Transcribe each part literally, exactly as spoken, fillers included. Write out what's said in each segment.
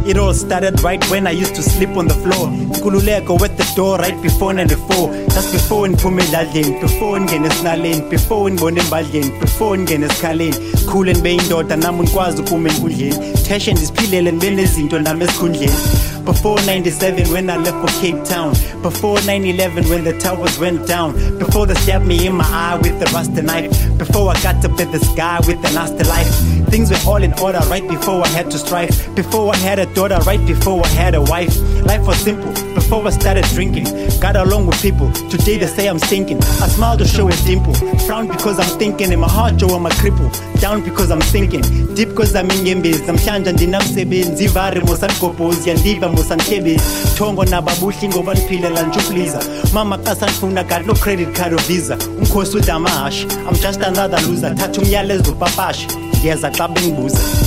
It all started right when I used to sleep on the floor. Kululeko at the door right before ninety-four. Just before in Pumeladin, before in Genesalin, before in Bonembadin, before in Geneskalin. Cool and Bain daughter, Namun Kwazu Pumen Ulin. Teshin is Pilel and Benezin to Names Kunlin. Before ninety-seven when I left for Cape Town. Before nine eleven when the towers went down. Before they stabbed me in my eye with the rusty knife. Before I got up at the sky with the nasty life. Things were all in order right before I had to strive. Before I had a daughter, right before I had a wife. Life was simple before I started drinking. Got along with people, today they say I'm stinking. I smile to show a dimple. Frown because I'm thinking. In my heart, Joe, I'm a cripple. Down because I'm thinking. Deep because I'm in Yembis. I'm Shanja Dinam Sebin. Zivari Mosan Kopos. Yandiva Mosan Kebis. Tongo Nababushi Goban Pila and Jupliza. Mama Kasan Funa got no credit card or visa. Unkosu Damash. I'm just another loser. Tatum Yales do Papash. Here's a clubbing boozer.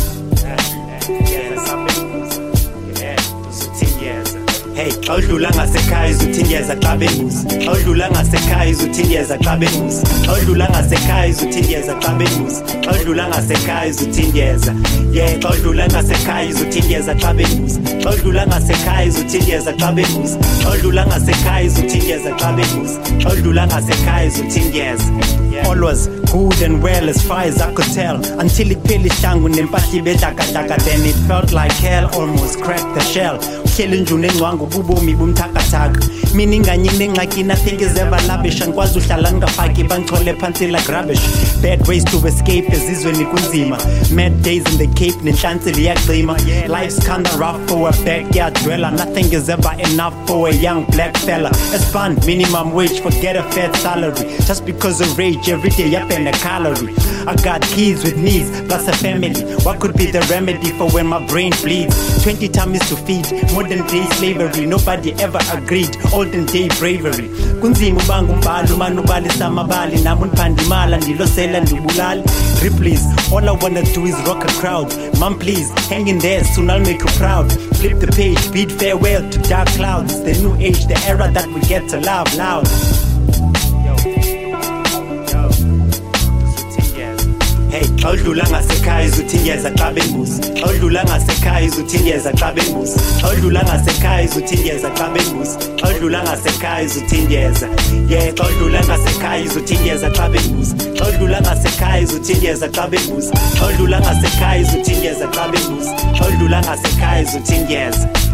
Hey, awudlula ngasekhaya izuthingeza xa bemuzi. Awudlula ngasekhaya izuthingeza xa bemuzi. Awudlula ngasekhaya izuthingeza xa bemuzi. Awudlula ngasekhaya izuthingeza. Yeah, awudlula ngasekhaya izuthingeza xa bemuzi. Awudlula ngasekhaya izuthingeza xa bemuzi. Awudlula ngasekhaya izuthingeza xa bemuzi. Awudlula ngasekhaya izuthingeza. All was good and well as far as I could tell. Until it peli shangu nempahli bedaka-daka. Then it felt like hell, almost cracked the shell. Uhleli njune ngwangu bubomi bumthakathaka. Mina inganyini engxaki, nothing is ever lavish. Angikwazi uhlala ngingafaki bangichole phansi like rubbish. Bad ways to escape ezizweni kunzima. Mad days in the Cape nenhlansi liyacima. Life's kinda rough for a backyard dweller. Nothing is ever enough for a young black fella. It's fun, minimum wage, forget a fat salary. Just because of rage, every day up in a calorie. I got kids with needs, plus a family. What could be the remedy for when my brain bleeds? Twenty tummies to feed, modern day slavery. Nobody ever agreed, olden day bravery. Kunzima ubanga umbali, umane ubalisa amabali. Namun pandimala, ndilosela ndibulali. Ripley's, all I wanna do is rock a crowd. Mom please, hang in there, soon I'll make you proud. Flip the page, bid farewell to dark clouds. It's the new age, the era that we get to laugh loud. Awudlula ngasekhaya izuthingeza xa bemuzi. Awudlula ngasekhaya izuthingeza xa bemuzi. Awudlula ngasekhaya izuthingeza xa bemuzi. Awudlula ngasekhaya izuthingeza. Yeah, awudlula ngasekhaya izuthingeza xa bemuzi. Awudlula ngasekhaya izuthingeza xa bemuzi. Awudlula ngasekhaya izuthingeza xa bemuzi. Awudlula ngasekhaya izuthingeza.